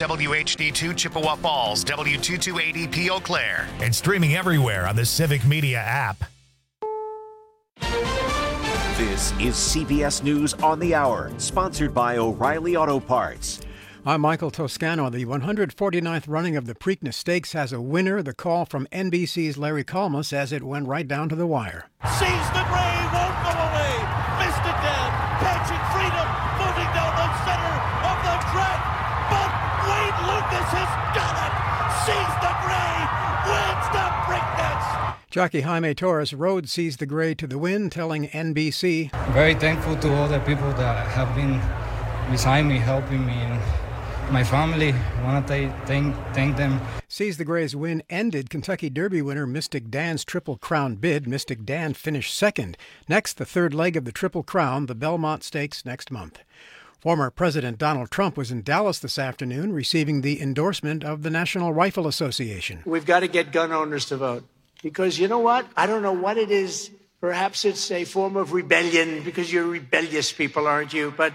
WHD2 Chippewa Falls, W228EP Eau Claire, and streaming everywhere on the Civic Media app. This is CBS News on the Hour, sponsored by O'Reilly Auto Parts. I'm Michael Toscano. The 149th running of the Preakness Stakes has a winner. The call from NBC's Larry Kalmus as it went right down to the wire. Sees the gray, won't go away. Missed it dead. Catching freedom. Moving down the center of the track. But Wade Lucas has done it. Sees the gray. Wins the Preakness. Jockey Jaime Torres rode Sees the Gray to the win, telling NBC, very thankful to all the people that have been beside me, helping me, and my family. I want to thank them. Sees the Gray's win ended Kentucky Derby winner Mystic Dan's Triple Crown bid. Mystic Dan finished second. Next, the third leg of the Triple Crown, the Belmont Stakes, next month. Former President Donald Trump was in Dallas this afternoon receiving the endorsement of the National Rifle Association. We've got to get gun owners to vote. Because you know what? I don't know what it is. Perhaps it's a form of rebellion because you're rebellious people, aren't you? But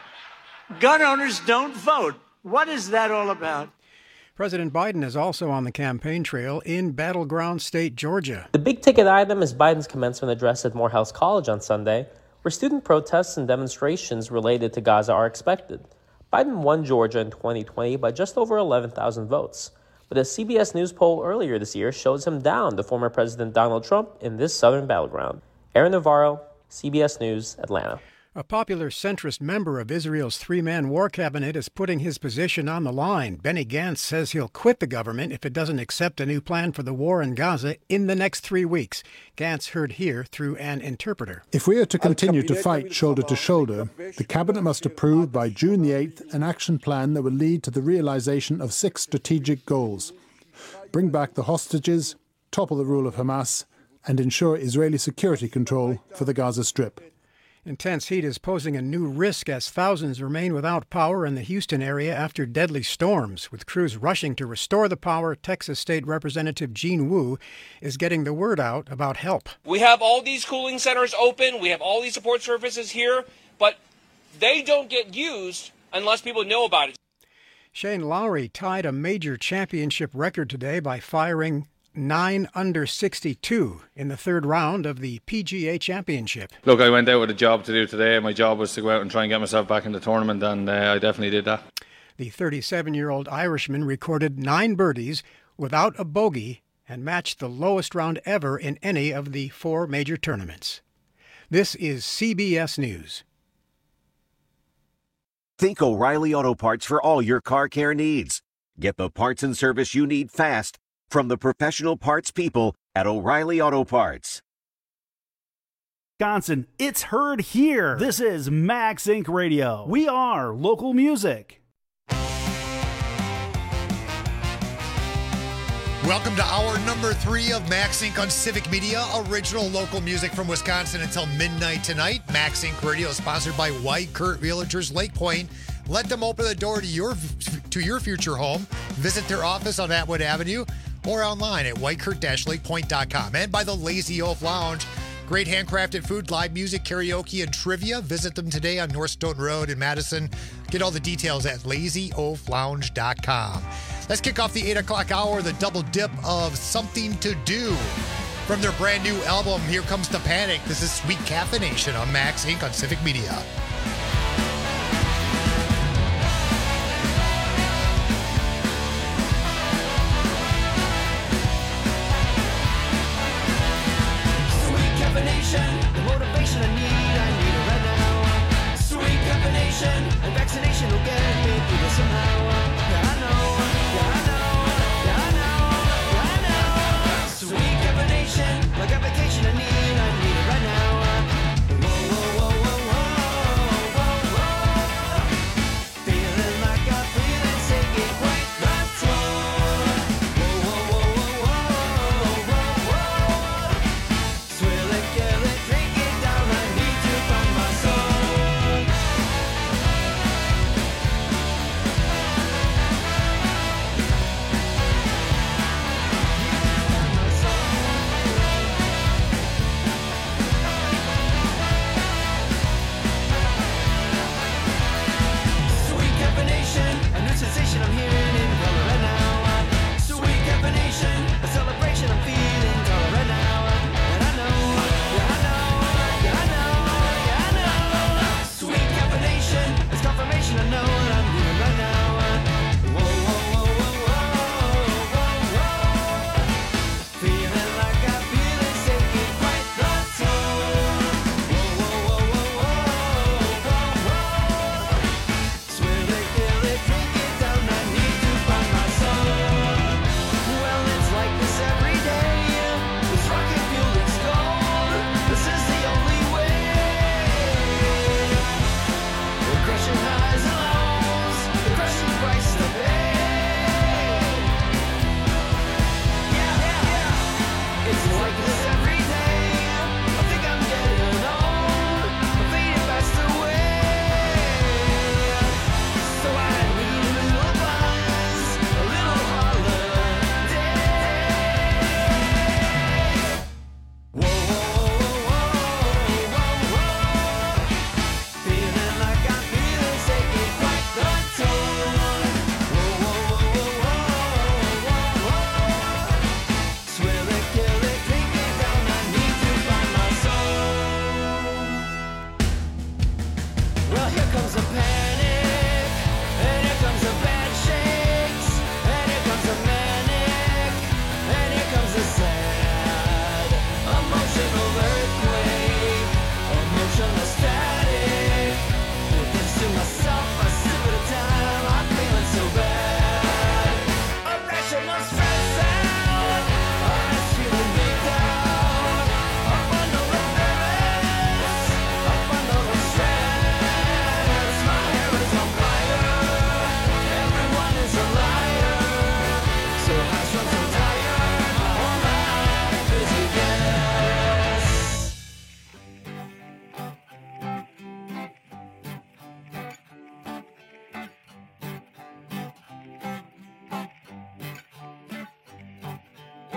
gun owners don't vote. What is that all about? President Biden is also on the campaign trail in battleground state Georgia. The big ticket item is Biden's commencement address at Morehouse College on Sunday, where student protests and demonstrations related to Gaza are expected. Biden won Georgia in 2020 by just over 11,000 votes. But a CBS News poll earlier this year shows him down to former President Donald Trump in this southern battleground. Aaron Navarro, CBS News, Atlanta. A popular centrist member of Israel's three-man war cabinet is putting his position on the line. Benny Gantz says he'll quit the government if it doesn't accept a new plan for the war in Gaza in the next 3 weeks. Gantz heard here through an interpreter. If we are to continue to fight shoulder to shoulder, the cabinet must approve by June the 8th an action plan that will lead to the realization of 6 strategic goals. Bring back the hostages, topple the rule of Hamas, and ensure Israeli security control for the Gaza Strip. Intense heat is posing a new risk as thousands remain without power in the Houston area after deadly storms. With crews rushing to restore the power, Texas State Representative Gene Wu is getting the word out about help. We have all these cooling centers open. We have all these support services here, but they don't get used unless people know about it. Shane Lowry tied a major championship record today by firing 9 under 62 in the third round of the PGA Championship. Look, I went out with a job to do today. My job was to go out and try and get myself back in the tournament, and I definitely did that. The 37-year-old Irishman recorded 9 birdies without a bogey and matched the lowest round ever in any of the 4 major tournaments. This is CBS News. Think O'Reilly Auto Parts for all your car care needs. Get the parts and service you need fast from the professional parts people at O'Reilly Auto Parts. Wisconsin, it's heard here. This is Max Inc. Radio. We are local music. Welcome to hour number 3 of Max Inc. on Civic Media. Original local music from Wisconsin until midnight tonight. Max Inc. Radio is sponsored by White Kurt Realtors Lake Point. Let them open the door to your future home. Visit their office on Atwood Avenue or online at whitekurt-lakepoint.com. And by the Lazy Oaf Lounge. Great handcrafted food, live music, karaoke, and trivia. Visit them today on North Stoughton Road in Madison. Get all the details at lazyoaflounge.com. Let's kick off the 8 o'clock hour, the double dip of Something to Do. From their brand new album, Here Comes the Panic. This is Sweet Caffeination on Max Inc. on Civic Media. The motivation I need it right now. Sweet combination, and vaccination will get me through this somehow. Yeah, I know, yeah, I know, yeah, I know, yeah, I know. Sweet combination, like a vacation I need it right now. Whoa, whoa, whoa, whoa, whoa, whoa, whoa. Feeling like I'm feeling taking quite the toll. Whoa, whoa, whoa, whoa, whoa, whoa, whoa. Swear like drink it down, I need to find my soul.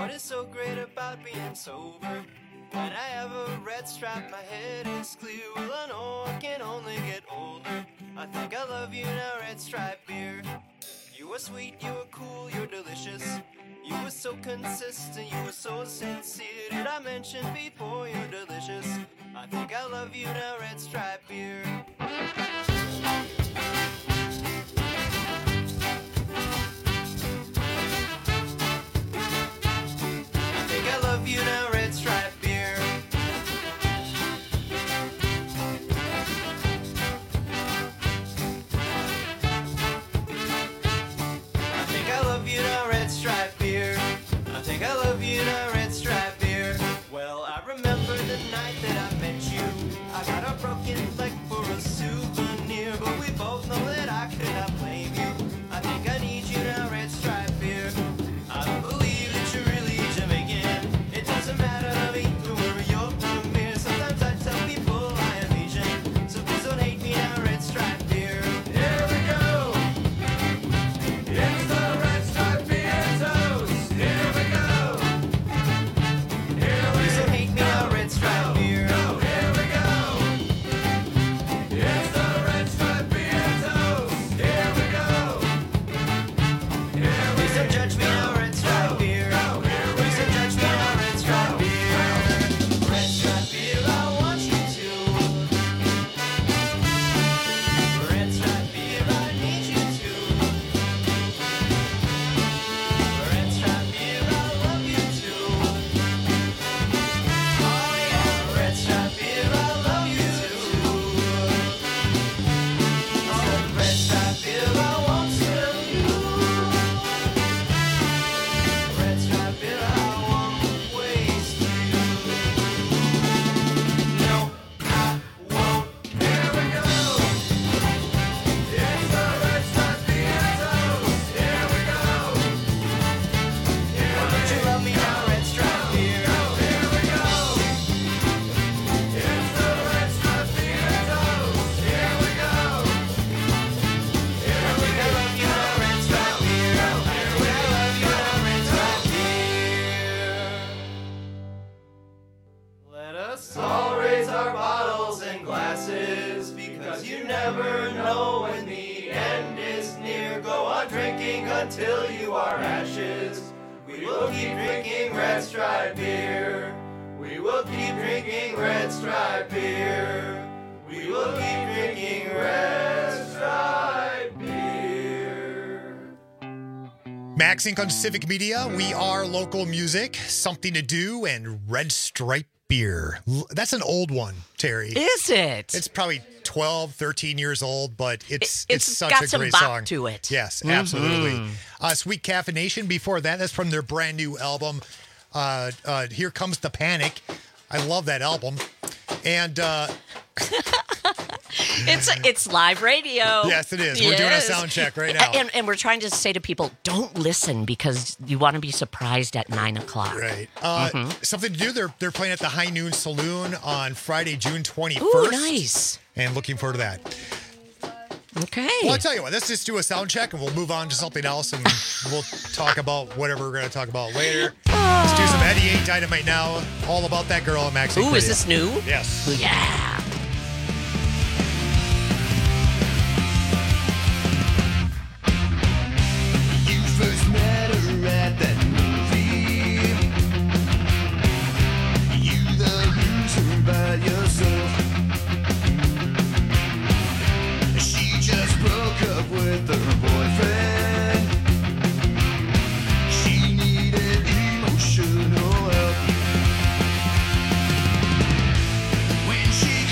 What is so great about being sober? When I have a red stripe, my head is clear. Well, I know I can only get older. I think I love you now, Red Stripe beer. You were sweet, you were cool, you're delicious. You were so consistent, you were so sincere. Did I mention before you're delicious? I think I love you now, Red Stripe beer. I think I love you now, Red Stripe beer. I think I love you now, Red Stripe beer. I think I love you now, Red Stripe beer. Well, I remember the night that I met you. I got a broken leg for a souvenir, but we both know that I could not blame you. I think I need you now, Red Stripe beer. I don't believe that you're really Jamaican. It doesn't matter to me, don't worry, you're from here. Sometimes I tell people I am Asian, so please don't hate me now, Red Stripe beer. Here we go. It's the Red Stripe beer toast. Here we go. Please don't hate me now, Red Stripe beer. Here we go. It's the Red Stripe beer toast. Here we go. Please don't judge me now, Red Stripe beer. Please don't judge me now, Red Stripe beer. Red Stripe beer, I want you to. Red Stripe beer, I need you to. Red Stripe beer, I love you too. Oh yeah, Red Stripe beer, I love you too. Oh, Red Stripe beer, I want you. Red Stripe beer, I won't waste you. No, I won't. Here we go. It's the Red Stripe beer toast. Here we go. Why don't you love me now, Red Stripe beer? Here we go. It's the Red Stripe beer toast. Here we go. I think I love you now, Red Stripe beer. I think I love you now, Red Stripe beer. Let us all raise our bottles and glasses, because you never know when the end is near. Go on drinking until you are ashes. We will keep drinking Red Stripe beer. We will keep drinking Red Stripe beer. We will keep drinking Red Stripe beer. Max Inc. on Civic Media. We are local music, something to do, and Red Stripe beer. That's an old one, Terry. Is it? It's probably 12, 13 years old, but it's such got a some great bop song. to it. Yes, absolutely. Sweet Caffeination before that. That's from their brand new album. Here Comes the Panic. I love that album. And It's live radio. Yes, it is. We're doing a sound check right now. And we're trying to say to people, don't listen, because you want to be surprised at 9 o'clock. Right. Something to do. They're playing at the High Noon Saloon on Friday, June 21st. Ooh, nice. And looking forward to that. Okay. Well, I'll tell you what. Let's just do a sound check, and we'll move on to something else, and we'll talk about whatever we're going to talk about later. Let's do some Eddie A. Dynamite now. All about that girl at Max. Ooh, is this new? Yes. Yeah. You first met her at that movie. You the loser by yourself. She just broke up with her boyfriend. She needed emotional help. When she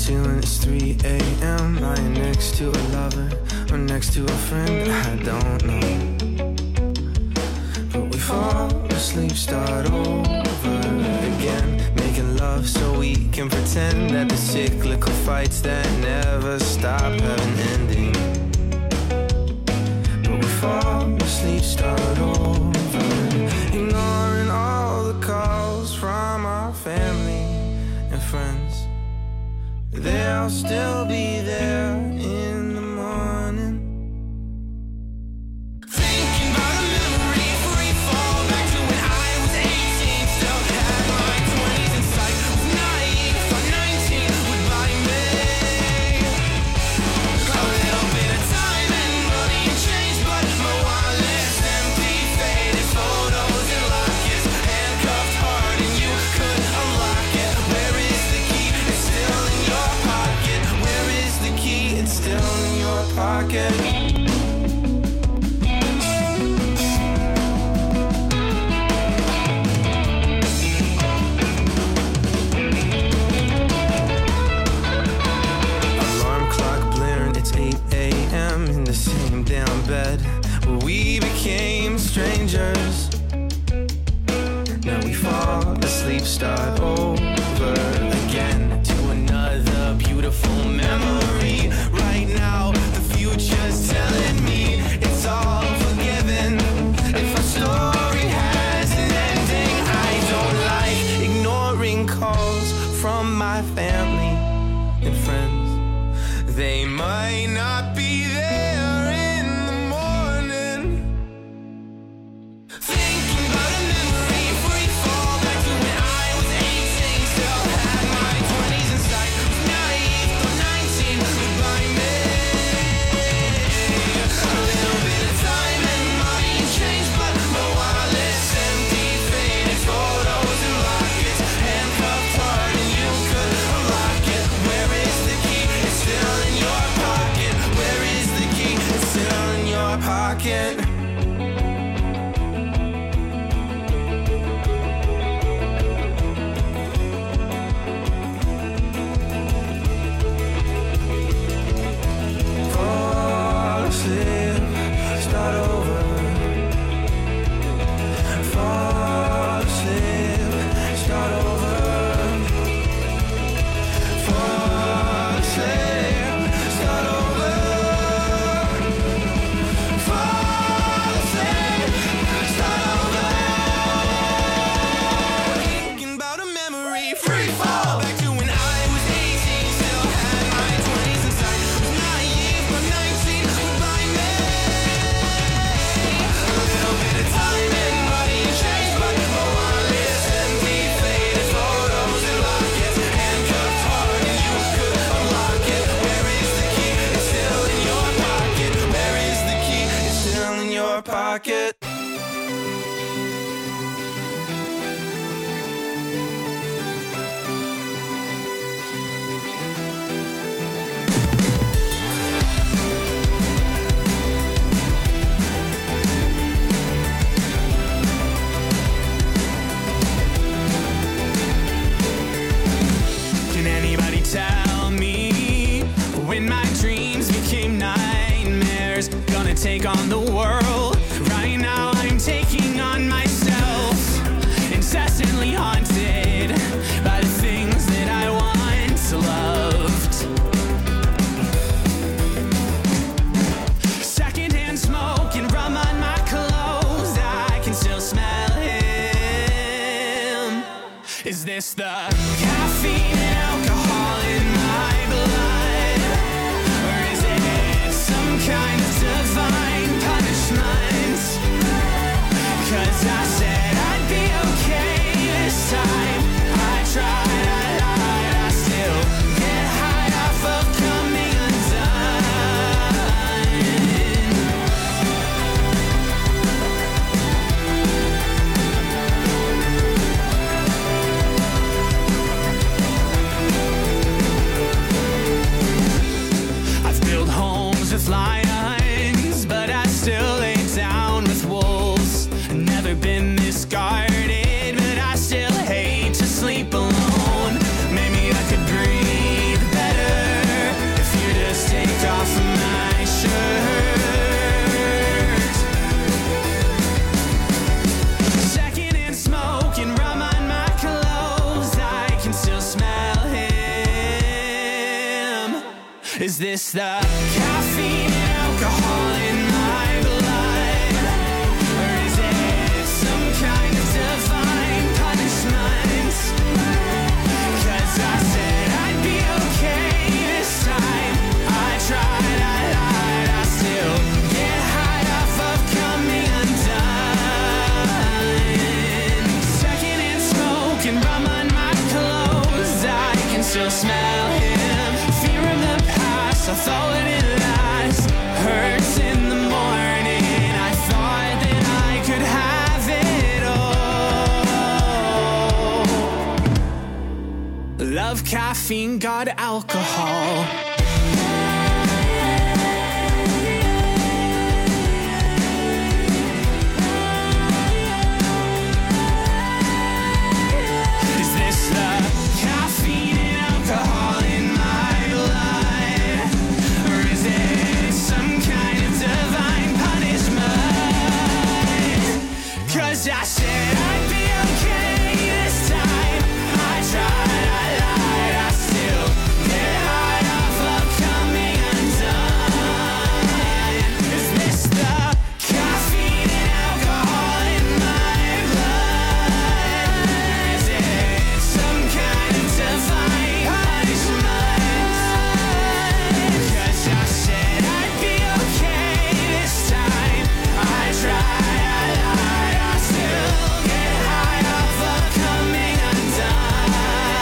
you when it's 3 a.m. Lying next to a lover or next to a friend, I don't know. But we fall asleep, start over again, making love so we can pretend that the cyclical fights that never stop have an ending. But we fall asleep, start over, ignoring all the calls from our family and friends. They'll still be there in the morning. Thinking about a memory, free fall back to when I was 18. Still had my 20s in sight. Was naive, for 19 would buy me a little bit of time and money and change, but my wallet's empty, faded photos and lockets, handcuffed hard and you could unlock it. Where is the key? It's still in your pocket. Where is the key? It's still in your pocket. Alarm clock blaring, it's 8 a.m. in the same damn bed where we became strangers. Now we fall asleep, start over again to another beautiful memory. Right now, the future's telling me it's all forgiven. If a story has an ending, I don't like ignoring calls from my family and friends. They might not be there in the morning. Thinking about a memory, free fall back to when I was 18. Still had my 20s in sight. Was naive, for 19 would buy me a little bit of time and money and change, but my wallet's empty, faded photos and lockets, handcuffed hard and you could unlock it. Where is the key? It's still in your pocket. Where is the key? It's still in your pocket. Fall asleep, start over. Fall asleep, start over. Fall asleep, start over. Fall asleep, start over. Thinking about a memory, free fall back to when I was 18. Still had my 20s in sight. Was naive, but 19 would buy me a little bit of time and money and change, but my wallet's empty, faded photos and lockets, handcuffed hard and you could unlock it. Where is the key? It's still in your pocket. Where is the key? It's still in your pocket. Can anybody tell me when my dreams became nightmares? Gonna take on the world. Right now I'm taking on myself. Incessantly haunted by the things that I once loved. Secondhand smoke and rum on my clothes. I can still smell him. Is this the caffeine and alcohol in my blood? Or is it some kind of divine punishment? 'Cause I said I'd be okay this time. I tried, I lied, I still get high off of coming undone. Is this the caffeine and alcohol in my blood? Or is it some kind of divine punishment? 'Cause I said I'd be okay this time. I tried, I lied, I still get high off of coming undone. Second in smoke and rum on my clothes, I can still smell him. Fear of the past, I thought it last. Hurts in the morning, I thought that I could have it all. Love caffeine, God alcohol. Is this the caffeine and alcohol in my blood? Or is it some kind of divine punishment? 'Cause I said I'd be okay this time. I tried, I lied, I still get high off of coming undone. Is this the caffeine and alcohol in my blood? Is it some kind of divine punishment? 'Cause I said I'd be okay this time. I tried, I lied, I still get high off of coming undone.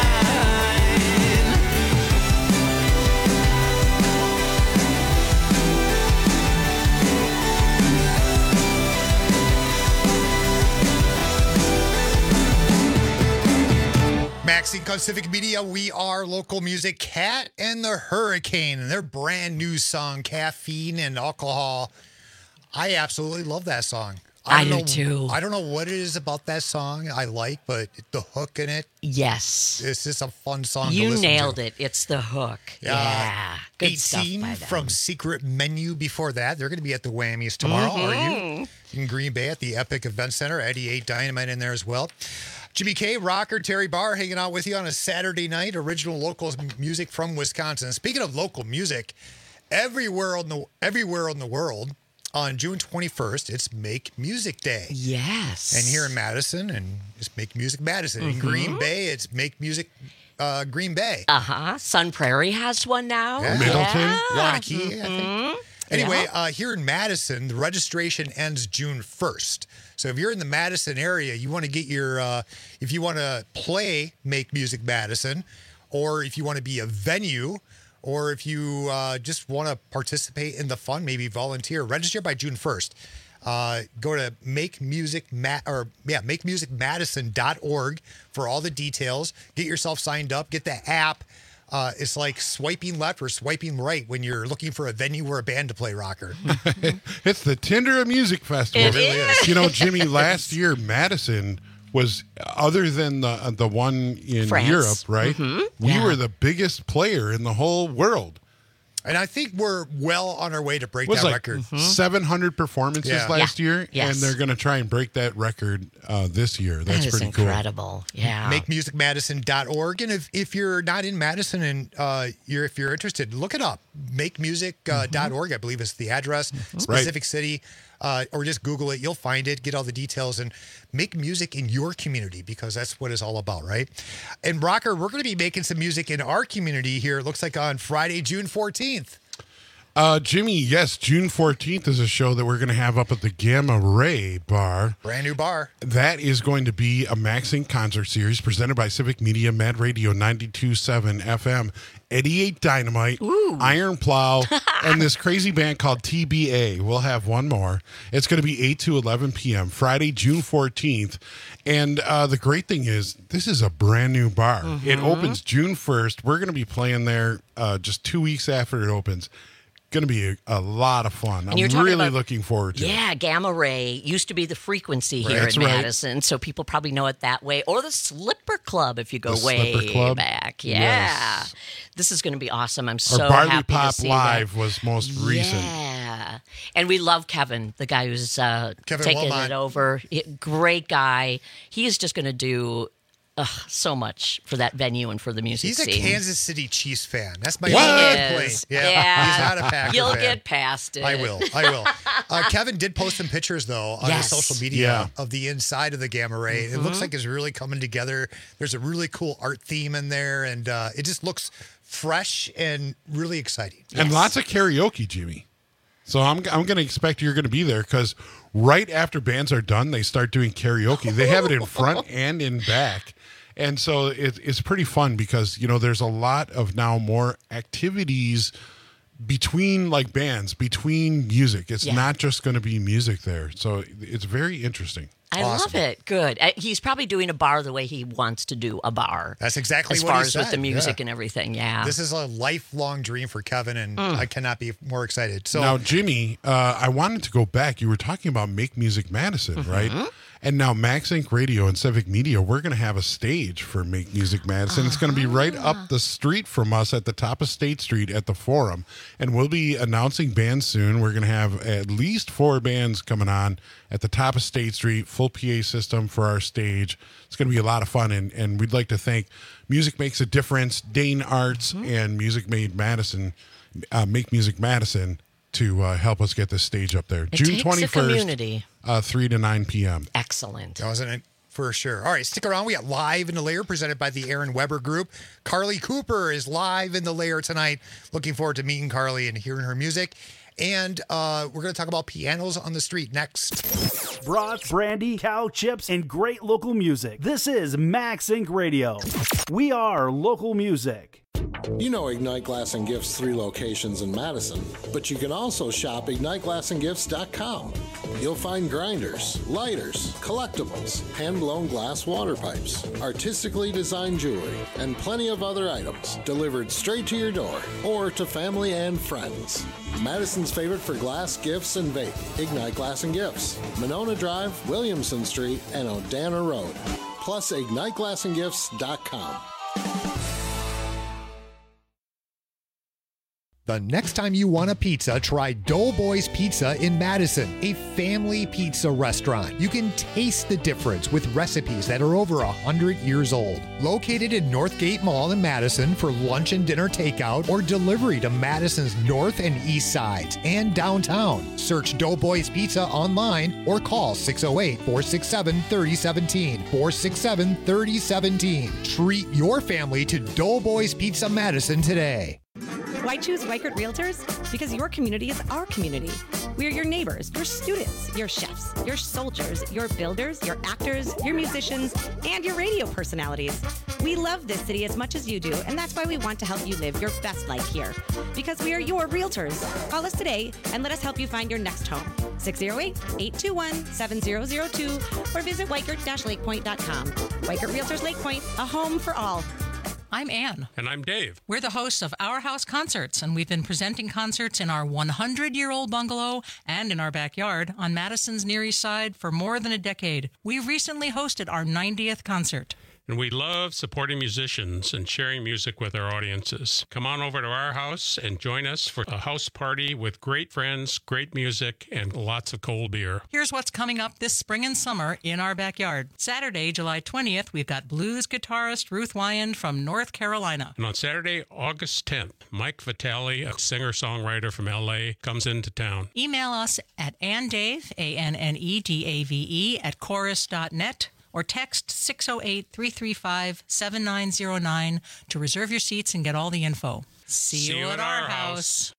Max Inc. on Civic Media. We are local music. Cat and the Hurricane and their brand new song, Caffeine and Alcohol. I absolutely love that song. I don't do know- too. I don't know what it is about that song I like, but the hook in it. Yes. It's just a fun song to You listen nailed to. it. It's the hook. Yeah. Good stuff 18 by them. from Secret Menu before that. They're going to be at the Whammies tomorrow. Are you? In Green Bay at the Epic Event Center. 88 Dynamite in there as well. Jimmy K, Rocker, Terry Barr hanging out with you on a Saturday night. Original local music from Wisconsin. Speaking of local music, everywhere in the world, on June 21st, it's Make Music Day. Yes. And here in Madison, and it's Make Music Madison. In Green Bay, it's Make Music Green Bay. Sun Prairie has one now. Yeah. Middleton? Wanakee, I think. Anyway, here in Madison, the registration ends June 1st. So if you're in the Madison area, you want to get your, if you want to play Make Music Madison, or if you want to be a venue, or if you just want to participate in the fun, maybe volunteer, register by June 1st. Go to makemusicmadison.org for all the details. Get yourself signed up. Get the app. It's like swiping left or swiping right when you're looking for a venue or a band to play, Rocker. It's the Tinder of Music Festival. It really is. You know, Jimmy, last year, Madison was, other than the one in France. Europe, right? We Yeah. were the biggest player in the whole world. And I think we're well on our way to break It was that like record. 700 performances Yeah. last Yeah. year, Yes. and they're going to try and break that record this year. That's That is pretty incredible. Yeah. MakeMusicMadison.org. And if you're not in Madison and if you're interested, look it up. MakeMusic.org, I believe is the address. Specific city. Or just Google it. You'll find it. Get all the details and make music in your community because that's what it's all about, right? And Rocker, we're going to be making some music in our community here. It looks like on Friday, June 14th. Jimmy, yes, June 14th is a show that we're going to have up at the Gamma Ray Bar. Brand new bar. That is going to be a Max Inc. concert series presented by Civic Media, Mad Radio 92.7 FM, 88 Dynamite, Iron Plow, and this crazy band called TBA. We'll have one more. It's going to be 8 to 11 p.m., Friday, June 14th. And the great thing is, this is a brand new bar. It opens June 1st. We're going to be playing there just 2 weeks after it opens. Going to be a lot of fun. I'm you're talking really about- looking forward to it. Yeah, Gamma Ray used to be the Frequency here That's in right. Madison, so people probably know it that way. Or the Slipper Club if you go The way Slipper Club? back. Yeah. Yes. This is going to be awesome. I'm Or so Barley happy Pop to see Live that. was most recent. Yeah. And we love Kevin, the guy who's taking Wilmot. it over. Great guy. He is just going to do so much for that venue and for the music He's a scene. Kansas City Chiefs fan. That's my He only is. complaint. Yeah. He's not a Packer You'll fan. get past it. I will. Kevin did post some pictures, though, on his social media of the inside of the Gamma Ray. It looks like it's really coming together. There's a really cool art theme in there, and it just looks fresh and really exciting. And lots of karaoke, Jimmy. So I'm going to expect you're going to be there because right after bands are done, they start doing karaoke. They have it in front and in back. And so it's pretty fun because, there's a lot of now more activities between bands, between music. It's not just going to be music there. So it's very interesting. I love it. Good. He's probably doing a bar the way he wants to do a bar. That's exactly as what far he as said. with the music and everything. Yeah. This is a lifelong dream for Kevin, and I cannot be more excited. So now, Jimmy, I wanted to go back. You were talking about Make Music Madison, right? And now Max Inc. Radio and Civic Media, we're going to have a stage for Make Music Madison. It's going to be right up the street from us at the top of State Street at the Forum. And we'll be announcing bands soon. We're going to have at least 4 bands coming on at the top of State Street, full PA system for our stage. It's going to be a lot of fun. And we'd like to thank Music Makes a Difference, Dane Arts, and Music Made Madison, Make Music Madison, to help us get this stage up there. June 21st, community. 3 to 9 p.m. Excellent. Wasn't it? For sure. All right, stick around. We got Live in the Lair presented by the Aaron Weber Group. Carly Cooper is live in the Lair tonight. Looking forward to meeting Carly and hearing her music. And we're going to talk about pianos on the street next. Brats, brandy, cow chips, and great local music. This is Max Inc. Radio. We are local music. You know Ignite Glass and Gifts 3 locations in Madison, but you can also shop IgniteGlassandGifts.com. You'll find grinders, lighters, collectibles, hand-blown glass water pipes, artistically designed jewelry, and plenty of other items delivered straight to your door or to family and friends. Madison's favorite for glass, gifts, and vape, Ignite Glass and Gifts, Monona Drive, Williamson Street, and Odana Road. Plus IgniteGlassandGifts.com. The next time you want a pizza, try Doughboys Pizza in Madison, a family pizza restaurant. You can taste the difference with recipes that are over 100 years old. Located in Northgate Mall in Madison for lunch and dinner takeout or delivery to Madison's north and east sides and downtown. Search Doughboys Pizza online or call 608-467-3017. 467-3017. Treat your family to Doughboys Pizza Madison today. Why choose Weichert Realtors? Because your community is our community. We are your neighbors, your students, your chefs, your soldiers, your builders, your actors, your musicians, and your radio personalities. We love this city as much as you do, and that's why we want to help you live your best life here. Because we are your realtors. Call us today and let us help you find your next home. 608-821-7002 or visit Weichert-lakepoint.com. Weichert Realtors Lake Point, a home for all. I'm Ann. And I'm Dave. We're the hosts of Our House Concerts, and we've been presenting concerts in our 100-year-old bungalow and in our backyard on Madison's Near East Side for more than a decade. We recently hosted our 90th concert. And we love supporting musicians and sharing music with our audiences. Come on over to our house and join us for a house party with great friends, great music, and lots of cold beer. Here's what's coming up this spring and summer in our backyard. Saturday, July 20th, we've got blues guitarist Ruth Wyand from North Carolina. And on Saturday, August 10th, Mike Vitale, a singer-songwriter from L.A., comes into town. Email us at annedave, ANNEDAVE, at chorus.net. or text 608-335-7909 to reserve your seats and get all the info. See you at our house.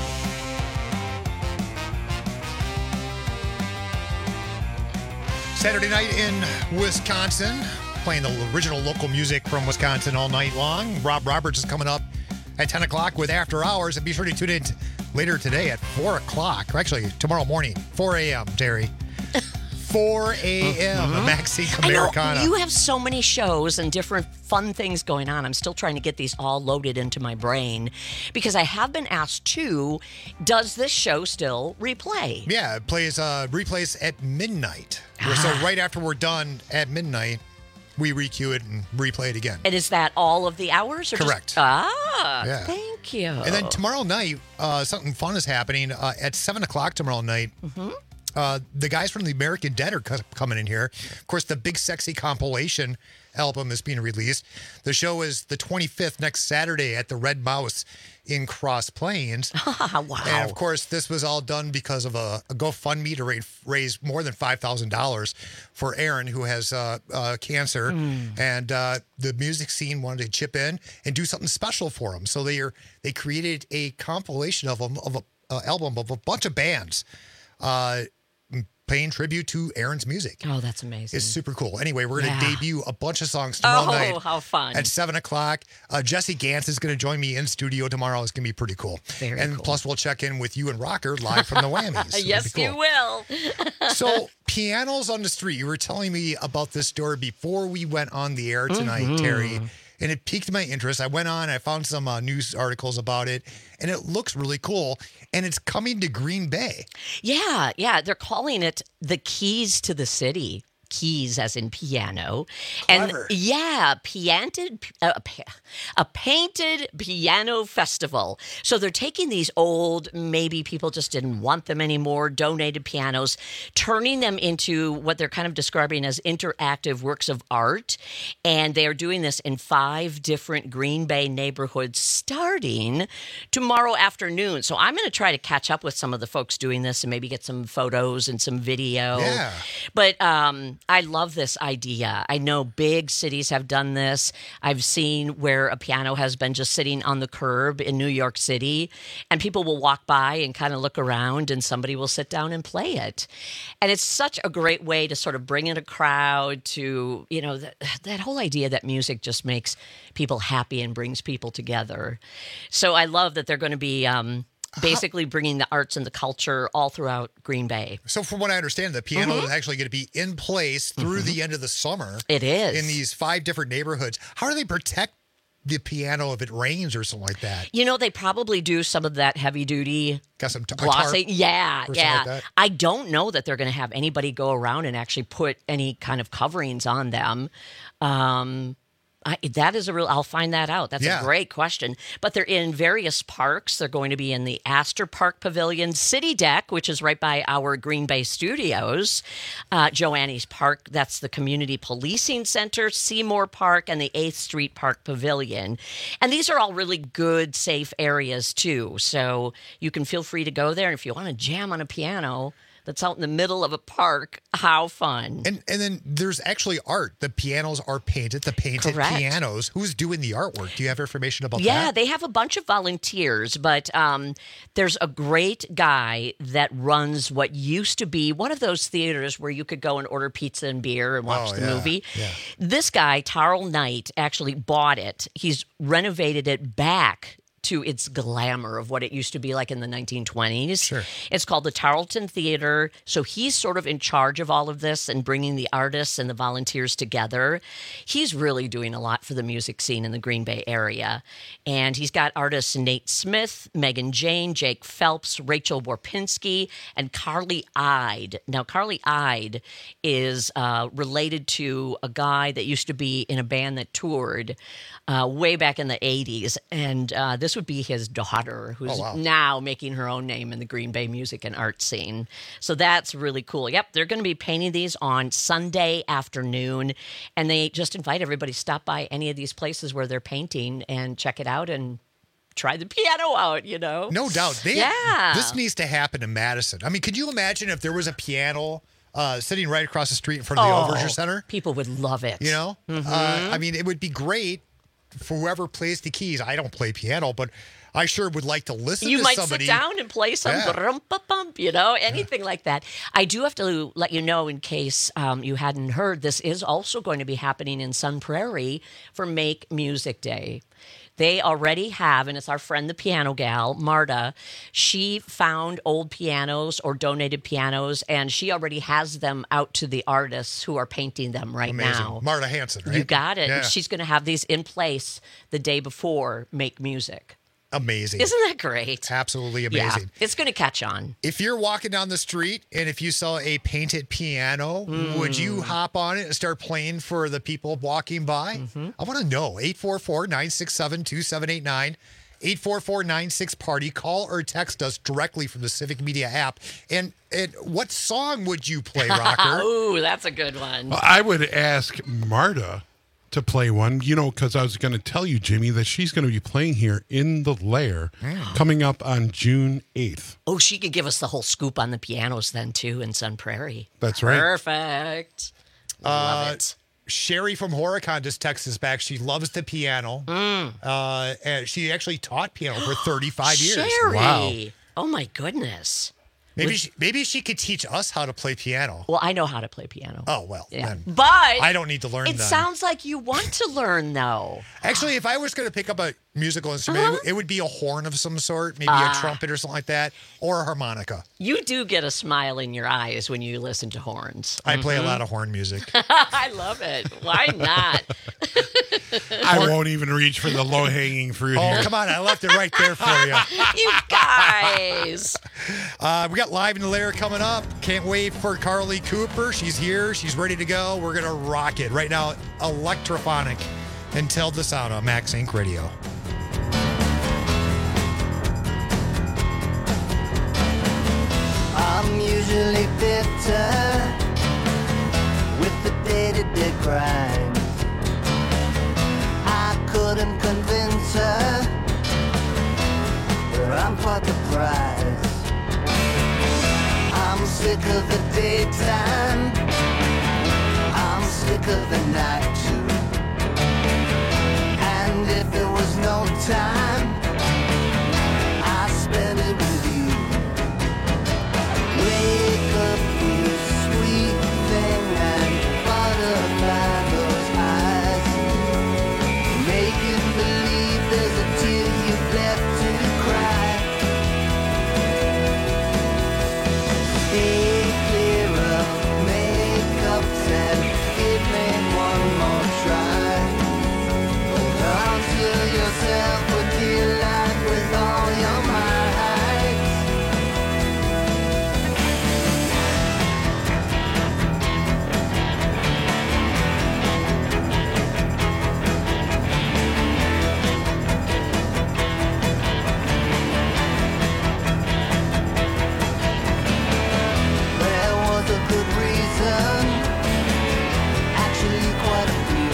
Saturday night in Wisconsin, playing the original local music from Wisconsin all night long. Rob Roberts is coming up at 10 o'clock with After Hours, and be sure to tune in later today at 4 o'clock, or actually tomorrow morning, 4 a.m., Terry. 4 a.m. Max Inc. Americana. I know, you have so many shows and different fun things going on. I'm still trying to get these all loaded into my brain because I have been asked too, does this show still replay? Yeah, it replays at midnight. So right after we're done at midnight, we re-queue it and replay it again. And is that all of the hours? Or correct. Yeah. Thank you. And then tomorrow night, something fun is happening. At 7 o'clock tomorrow night, the guys from the American Dead are coming in here. Of course, the Big Sexy compilation album is being released. The show is the 25th, next Saturday, at the Red Mouse in Cross Plains. Wow. And of course, this was all done because of a GoFundMe to raise more than $5,000 for Aaron, who has cancer. And the music scene wanted to chip in and do something special for him. So they created a compilation of them, of an album of a bunch of bands paying tribute to Aaron's music. Oh, that's amazing. It's super cool. Anyway, we're going to debut a bunch of songs tomorrow night. Oh, how fun. At 7 o'clock. Jesse Gantz is going to join me in studio tomorrow. It's going to be pretty cool. Very and cool. plus, we'll check in with you and Rocker live from the Whammies. Yes, cool. you will. So, pianos on the street. You were telling me about this story before we went on the air tonight, Terry. And it piqued my interest. I went on, I found some news articles about it, and it looks really cool. And it's coming to Green Bay. Yeah. They're calling it the Keys to the City. Keys as in piano. Clever. And a painted piano festival. So they're taking these old, maybe people just didn't want them anymore, donated pianos, turning them into what they're kind of describing as interactive works of art. And they are doing this in 5 different Green Bay neighborhoods starting tomorrow afternoon. So I'm going to try to catch up with some of the folks doing this and maybe get some photos and some video. Yeah. But I love this idea. I know big cities have done this. I've seen where a piano has been just sitting on the curb in New York City, and people will walk by and kind of look around, and somebody will sit down and play it. And it's such a great way to sort of bring in a crowd to, you know, that whole idea that music just makes people happy and brings people together. So I love that they're going to be basically bringing the arts and the culture all throughout Green Bay. So from what I understand, the piano is actually going to be in place through the end of the summer. It is. In these 5 different neighborhoods. How do they protect the piano if it rains or something like that? You know, they probably do some of that heavy duty Got some glossing. Yeah. like that? I don't know that they're going to have anybody go around and actually put any kind of coverings on them. That is I'll find that out. That's a great question. But they're in various parks. They're going to be in the Astor Park Pavilion, City Deck, which is right by our Green Bay studios, Joanne's Park, that's the Community Policing Center, Seymour Park, and the 8th Street Park Pavilion. And these are all really good, safe areas, too. So you can feel free to go there. And if you want to jam on a piano that's out in the middle of a park, how fun. And then there's actually art. The pianos are painted, the painted pianos. Who's doing the artwork? Do you have information about that? Yeah, they have a bunch of volunteers, but there's a great guy that runs what used to be one of those theaters where you could go and order pizza and beer and watch the movie. Yeah. This guy, Tarl Knight, actually bought it. He's renovated it back to its glamour of what it used to be like in the 1920s. Sure. It's called the Tarleton Theater. So he's sort of in charge of all of this and bringing the artists and the volunteers together. He's really doing a lot for the music scene in the Green Bay area. And he's got artists Nate Smith, Megan Jane, Jake Phelps, Rachel Warpinski, and Carly Ide. Now, Carly Ide is related to a guy that used to be in a band that toured way back in the 80s. And this would be his daughter, who's now making her own name in the Green Bay music and art scene. So that's really cool. Yep, they're going to be painting these on Sunday afternoon, and they just invite everybody to stop by any of these places where they're painting and check it out and try the piano out, you know? No doubt. This needs to happen in Madison. I mean, could you imagine if there was a piano sitting right across the street in front of the Overture Center? People would love it. You know? I mean, it would be great for whoever plays the keys. I don't play piano, but I sure would like to listen to somebody. You might sit down and play some bump, you know, anything like that. I do have to let you know, in case you hadn't heard, this is also going to be happening in Sun Prairie for Make Music Day. They already have, and it's our friend, the piano gal, Marta. She found old pianos or donated pianos, and she already has them out to the artists who are painting them right now. Marta Hanson, right? You got it. Yeah. And she's going to have these in place the day before Make Music. Amazing. Isn't that great? Absolutely amazing. Yeah, it's going to catch on. If you're walking down the street and if you saw a painted piano, would you hop on it and start playing for the people walking by? I want to know. 844-967-2789. 844-96-PARTY. Call or text us directly from the Civic Media app. And what song would you play, Rocker? Ooh, that's a good one. Well, I would ask Marta to play one, because I was going to tell you, Jimmy, that she's going to be playing here in the Lair coming up on June 8th. Oh, she could give us the whole scoop on the pianos then, too, in Sun Prairie. That's right. Perfect. Love it. Sherry from Horicon just texted us back. She loves the piano. And she actually taught piano for 35 years. Sherry. Wow. Oh, my goodness. Maybe she could teach us how to play piano. Well, I know how to play piano. Oh, well. Yeah. Then But I don't need to learn it then. sounds like you want to learn, though. Actually, if I was going to pick up a musical instrument, it would be a horn of some sort, maybe a trumpet or something like that, or a harmonica. You do get a smile in your eyes when you listen to horns. I play a lot of horn music. I love it. Why not? I won't even reach for the low-hanging fruit Oh, here. come on. I left it right there for you. You guys. We got Live in the Lair coming up. Can't wait for Carly Cooper. She's here. She's ready to go. We're going to rock it. Right now, Electrophonic until the sound on Max Inc. Radio. I'm usually bitter with the day-to-day grind. I couldn't convince her that I'm quite the prize. I'm sick of the daytime, I'm sick of the night too. And if there was no time, I spend it with you. Wake up, you sweet thing, and butterfly those eyes. Make it believe there's a tear you've left to cry. Stay clear of makeups and give me one more try. Hold on to yourself for dear life with all your might. There was a good reason, actually quite a few.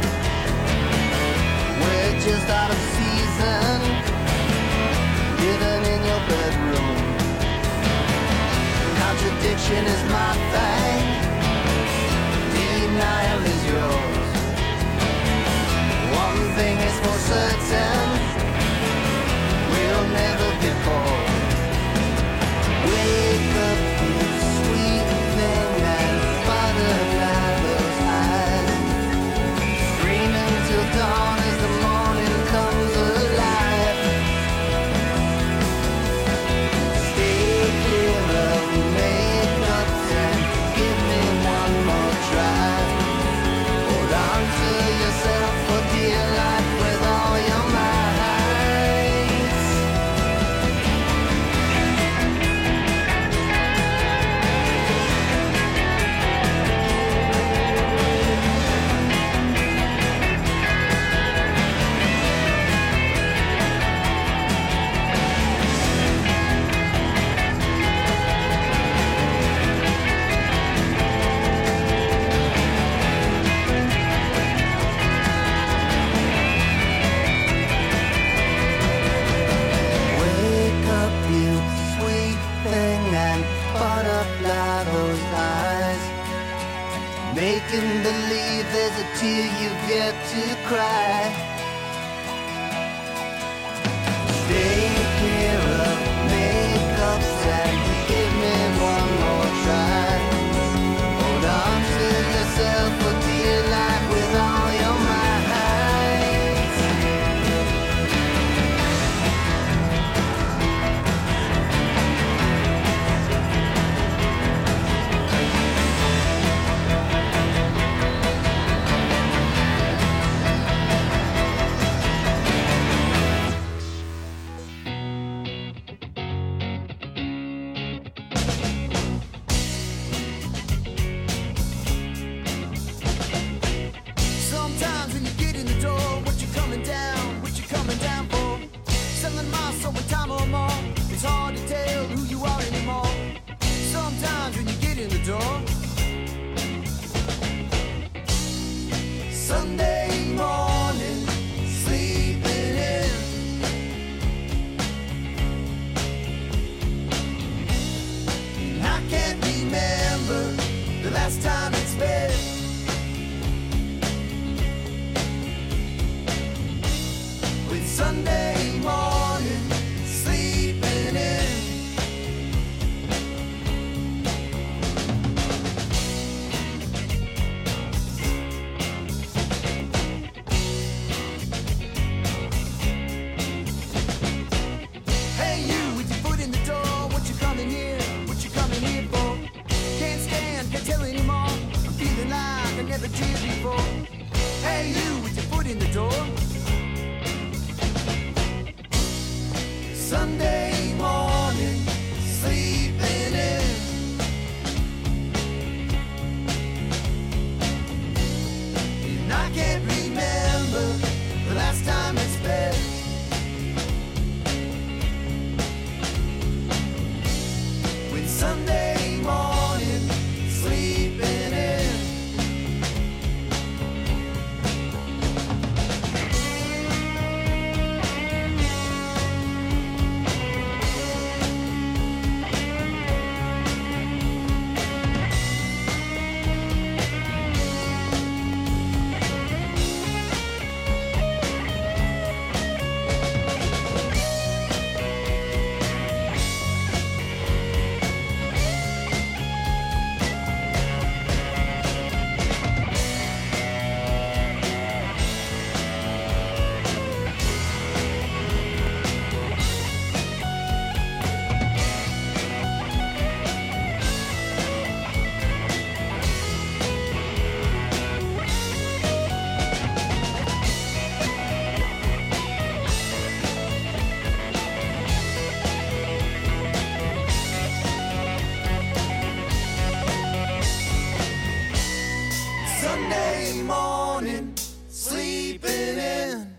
We're just out of season, living in your bedroom. Contradiction is my thing, denial is yours. One thing is for certain, we'll never get bored. Wake up, you sweet thing, and butterfly those eyes. Screaming till dawn as the morning comes alive. Stay clear of makeups and give me one more try. Hold on to yourself for dear life with all your might. Wake up, you sweet thing, and butterfly those eyes. Making believe there's a tear you get to cry. Stay clear of makeups and give me one more try. Hold on to yourself for dear life with all your might. a time or more, it's hard to tell who you are anymore. Sometimes when you get in the door, Sunday morning, sleeping in. And I can't remember the last time it's been. With Sunday morning, sleeping in. Hey you, with your foot in the door, what you coming here? What you coming here for? Can't stand, can't tell anymore. I'm feeling like I never did before. Hey you, with your foot in the door. Sunday morning, sleeping in. And I can't remember the last time it's been. With Sunday morning, sleeping in. Sunday morning, sleeping in.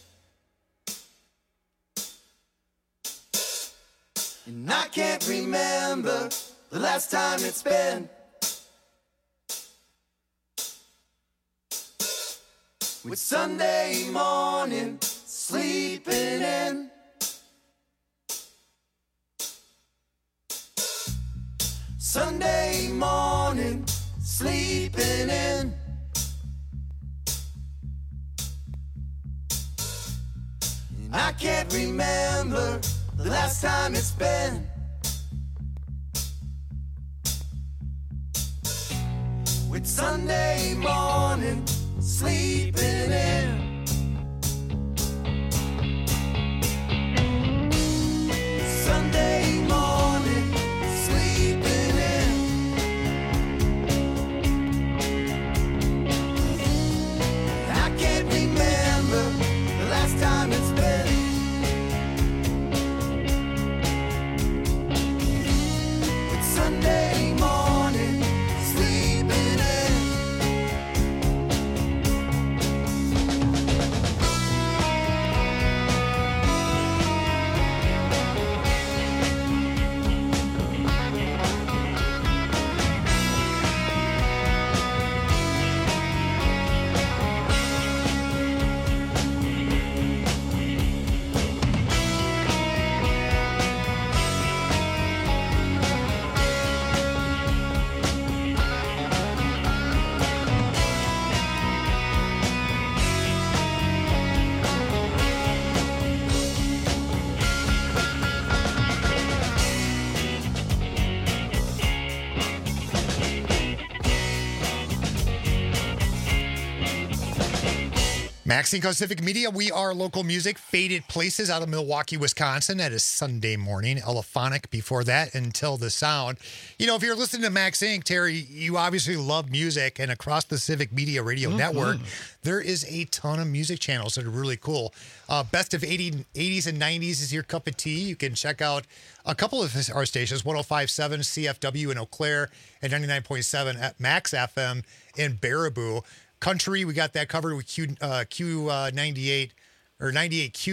And I can't remember the last time it's been. With Sunday morning, sleeping in. Sunday morning, sleeping in. And I can't remember the last time it's been. With Sunday morning, sleeping in. Sunday morning, sleeping in. I can't remember the last time it's been. With Sunday morning, sleeping in. Maxine Civic Media, we are local music. Faded Places out of Milwaukee, Wisconsin. That is Sunday morning. Elephonic before that, Until the Sound. You know, if you're listening to Max Inc., Terry, you obviously love music, and across the Civic Media Radio Network, there is a ton of music channels that are really cool. Best of 80s and 90s is your cup of tea. You can check out a couple of our stations, 105.7 CFW in Eau Claire and 99.7 at Max FM in Baraboo. Country, we got that covered with Q98 or 98Q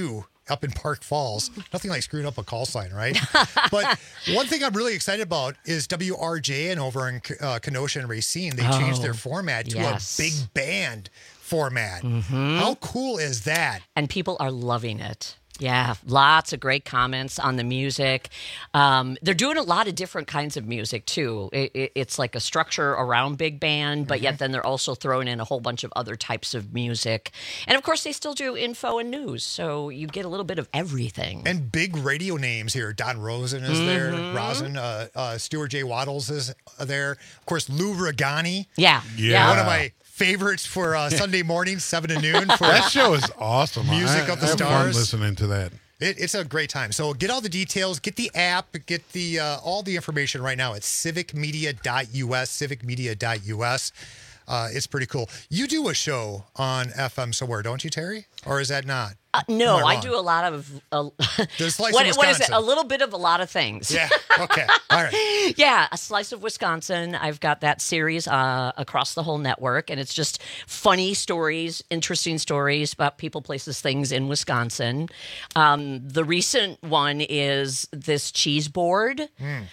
up in Park Falls. Nothing like screwing up a call sign, right? But one thing I'm really excited about is WRJN over in Kenosha and Racine. They changed their format to a big band format. How cool is that? And people are loving it. Yeah, lots of great comments on the music. They're doing a lot of different kinds of music, too. It's like a structure around big band, but yet then they're also throwing in a whole bunch of other types of music. And, of course, they still do info and news, so you get a little bit of everything. And big radio names here. Don Rosen is there. Stuart J. Waddles is there. Of course, Lou Regani. Yeah. One of my favorites for Sunday morning, 7 to noon. For that show is awesome. Music of the I have Stars. fun listening to that. It's a great time. So get all the details, get the app, get the all the information right now at civicmedia.us, civicmedia.us. It's pretty cool. You do a show on FM somewhere, don't you, Terry? Or is that not? No, I do a lot of. What is it? A little bit of a lot of things. Yeah. Okay. All right. Yeah, A Slice of Wisconsin. I've got that series across the whole network, and it's just funny stories, interesting stories about people, places, things in Wisconsin. The recent one is this cheese board.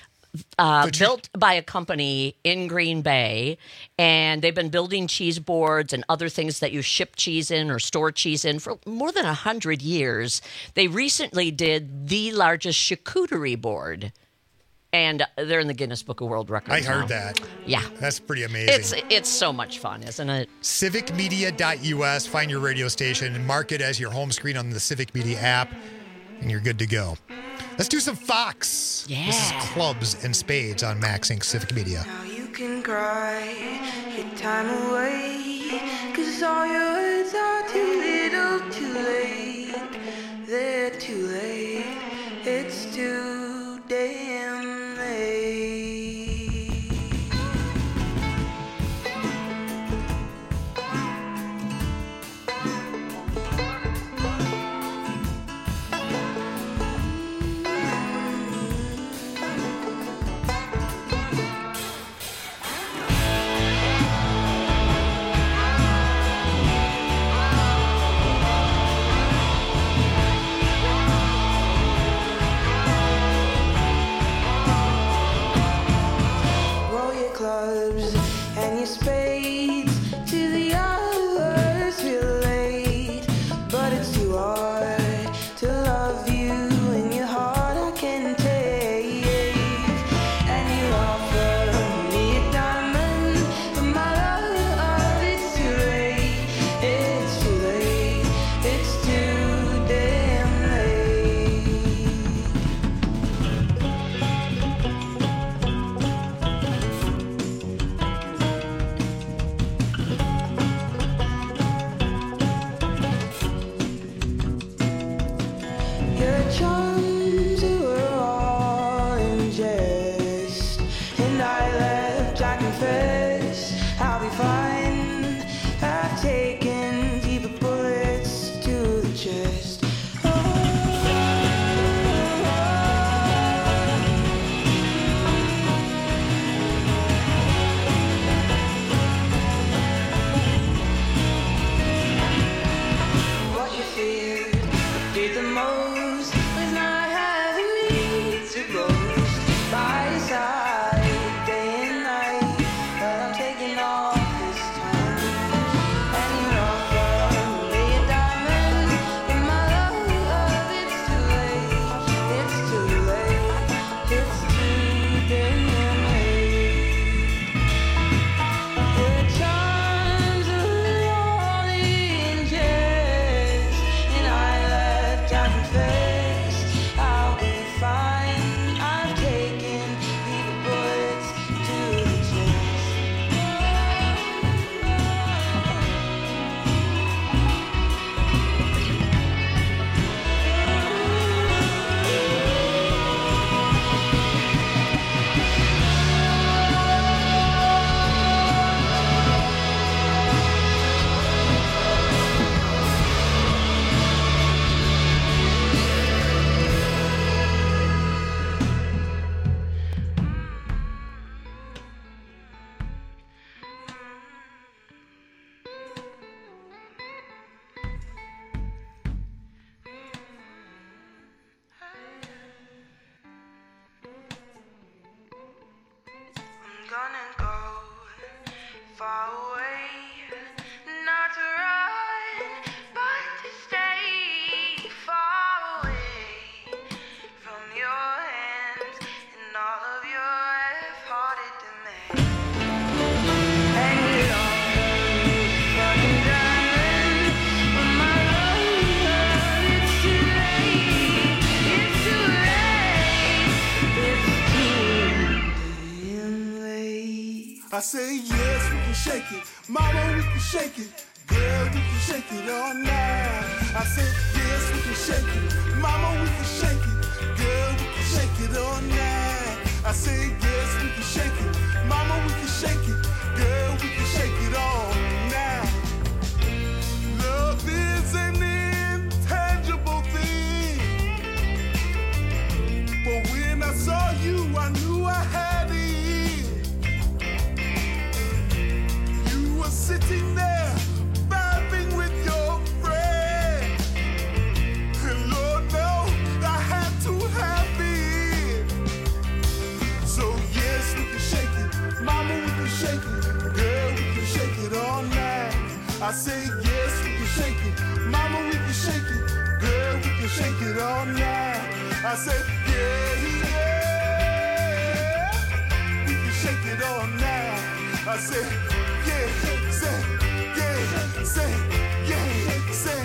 Built by a company in Green Bay, and they've been building cheese boards and other things that you ship cheese in or store cheese in for more than 100 years. They recently did the largest charcuterie board, and they're in the Guinness Book of World Records. I heard that. Yeah. That's pretty amazing. It's so much fun, isn't it? Civicmedia.us, find your radio station and mark it as your home screen on the Civic Media app, and you're good to go. Let's do some Fox. Yeah. This is Clubs and Spades on Max Inc. Civic Media. Now you can cry your time away, 'cause all your words are too little, too late. They're too late. It's too damn late. far away, not to run, but to stay far away from your hands and all of your half-hearted demands. Hang on, fucking diamond, but my love, it's too late, it's too late, I say yes, we can shake it. Mama, we can shake it. Girl, we can shake it all night. I said yes, we can shake it. Mama, we can shake it. Girl, we can shake it all night. I said yes, we can shake it. Mama, we can shake it. Girl, we can shake it all night. Love is an intangible thing, but when I saw you, I knew I had it. Sitting there, vibing with your friend, and Lord knows I had to have it. So yes, we can shake it, Mama, we can shake it, girl, we can shake it all night. I say yes, we can shake it, Mama, we can shake it, girl, we can shake it all night. I say yeah, yeah, we can shake it all night. I say yeah, say, yeah, say, yeah, say.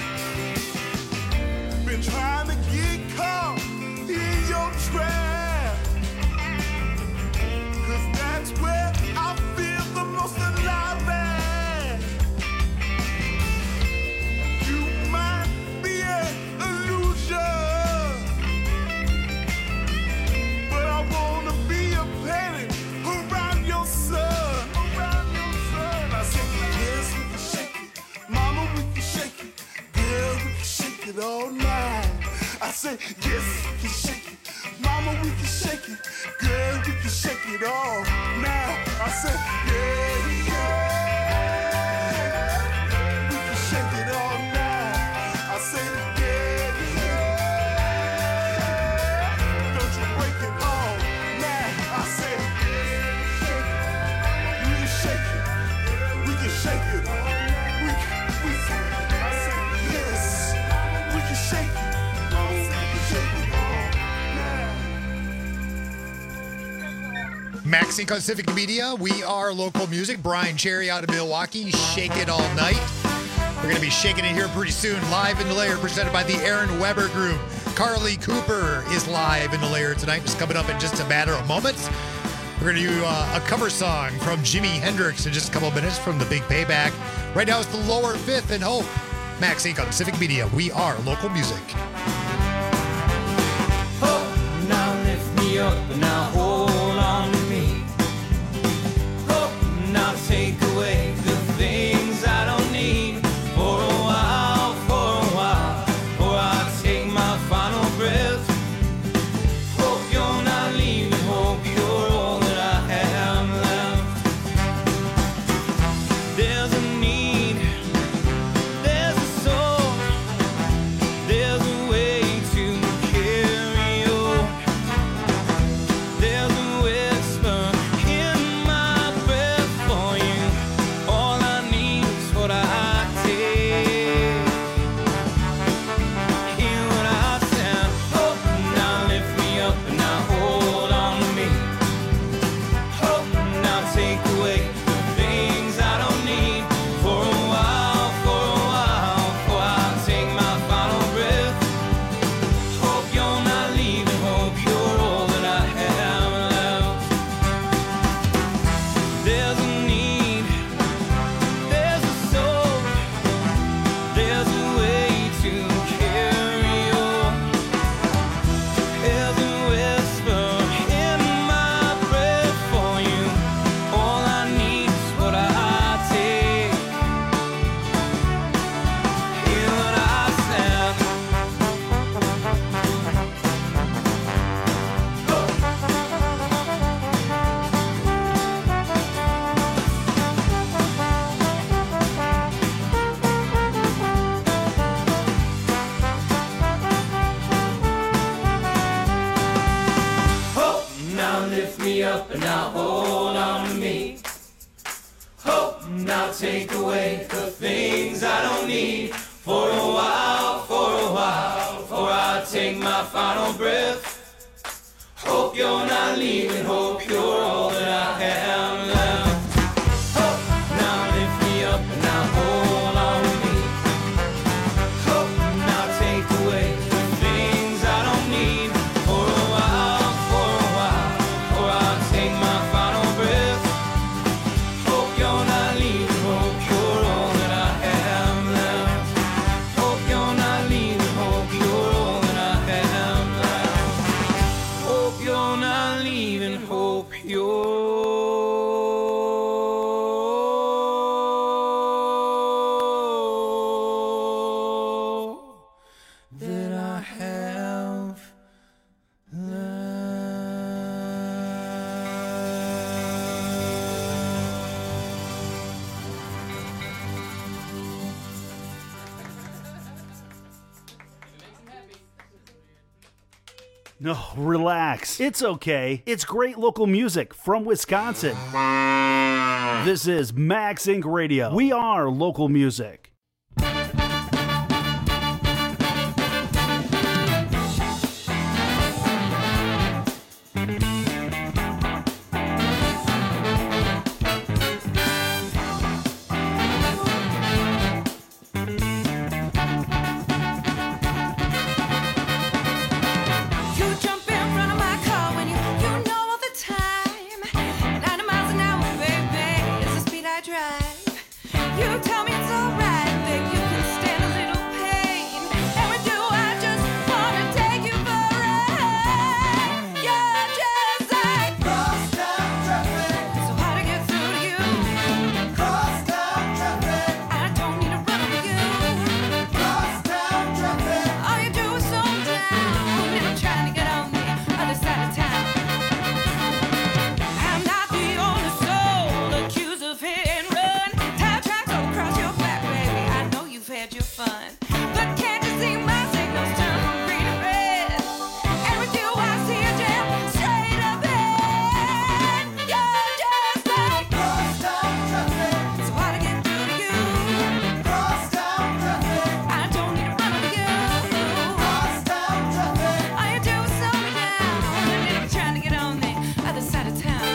Been trying to get caught in your trap, 'cause that's where I feel the most alive at. You might be an illusion, but I wanna be a planet around your sun. It all night. I say yes, we can shake it. Mama, we can shake it. Girl, we can shake it all night. I say yeah, yeah. We can shake it all night. I say yeah, yeah. Don't you break it all night. I say yeah, we can shake it. We can shake it. Shake it. Max Inc. on Civic Media. We are local music. Brian Cherry out of Milwaukee. Shake it all night. We're going to be shaking it here pretty soon. Live in the Lair, presented by the Aaron Weber Group. Carly Cooper is live in the Lair tonight. It's coming up in just a matter of moments. We're going to do a cover song from Jimi Hendrix in just a couple of minutes from The Big Payback. Right now it's the Lower Fifth and Hope. Max Inc. on Civic Media. We are local music. Oh, now lift me up and now hold on to me. Oh, now take away the things I don't need for a while, or I'll take my final breath. Hope you're not leaving, hope you're all that I have left. There's a need, there's a soul, there's a way to carry on. There's a whisper in my breath for you. All I need is what I take. Hear what I sound. Oh, now lift me up and now hold on to me. Oh, now take away the things I don't need for a while, for I'll take my final breath. Hope you're not leaving, hope you're all that I have left. There's a need, there's a soul, there's a way to carry on. There's a whisper in my breath for you. All I need is what I take. Hear what I said. Oh, now lift me up and now hold on to me. Oh, now take away the things I don't need for a while, before I take my final breath. Hope you're not leaving, hope you're all that I am left. Hope now lift me up and now hold on to me. Hope now take away the things I don't need for a while, before I take my final breath. Hope you're not leaving, hope you're all that I am left. Hope you're not leaving, hope you're all that I am left. Hope you're not leaving, hope you're that I have No, relax. It's okay. It's great local music from Wisconsin. This is Max Inc. Radio. We are local music. You jump in front of my car when you know all the time. 90 miles an hour, baby, is the speed I drive. You tell me it's alright, that you can stand a little pain. And when do I just wanna take you for a ride? You're just like cross-town traffic, so hard to get through to you. Cross-town traffic, I don't need to run over you. Cross-town traffic, all you do is slow down. And I'm trying to get on the other side of town. I'm not the only soul accused of hit and run. Tire tracks all across your back, baby. I know you've had your fun. But can't you see my signals turn from green to red? And with you I see a jam straight ahead. You're just like cross-town traffic, so hard to get through to you. Cross-town traffic, I don't need to run over you. Cross-town traffic, all you do is slow me down. And I'm trying to get on the other side of town.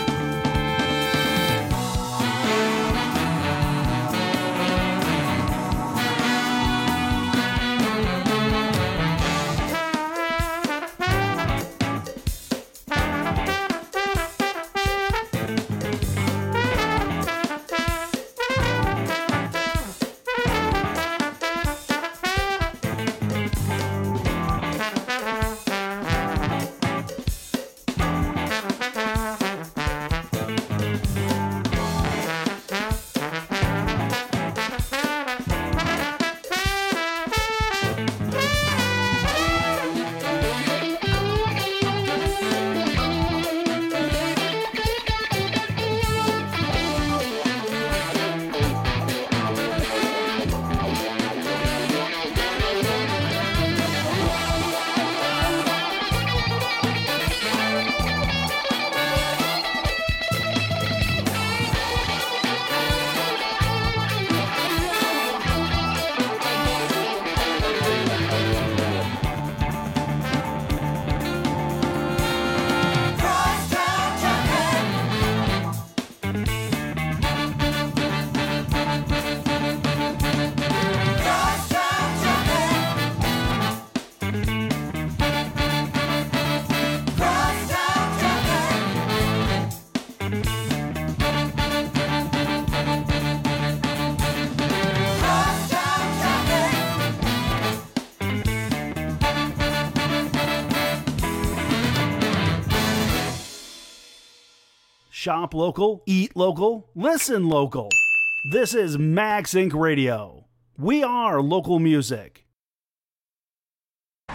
Shop local, eat local, listen local. This is Max Inc. Radio. We are local music.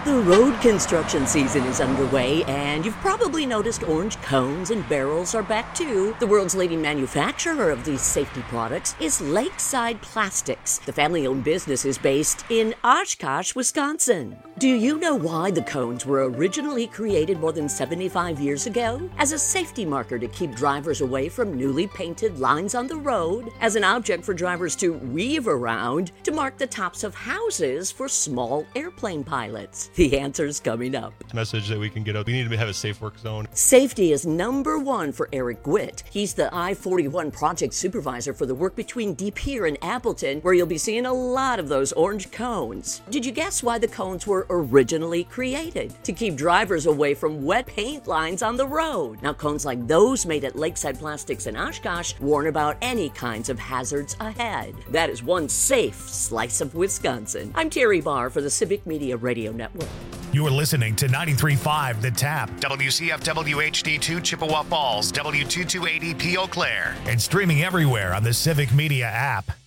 The road construction season is underway, and you've probably noticed orange cones and barrels are back too. The world's leading manufacturer of these safety products is Lakeside Plastics. The family-owned business is based in Oshkosh, Wisconsin. Do you know why the cones were originally created more than 75 years ago? As a safety marker to keep drivers away from newly painted lines on the road, as an object for drivers to weave around, to mark the tops of houses for small airplane pilots. The answer's coming up. Message that we can get out. We need to have a safe work zone. Safety is number one for Eric Gwitt. He's the I-41 project supervisor for the work between De Pere and Appleton, where you'll be seeing a lot of those orange cones. Did you guess why the cones were originally created? To keep drivers away from wet paint lines on the road. Now, cones like those made at Lakeside Plastics in Oshkosh warn about any kinds of hazards ahead. That is one safe slice of Wisconsin. I'm Terry Barr for the Civic Media Radio Network. You are listening to 93.5 The Tap, WCFW HD2 Chippewa Falls, W228EP Eau Claire, and streaming everywhere on the Civic Media app.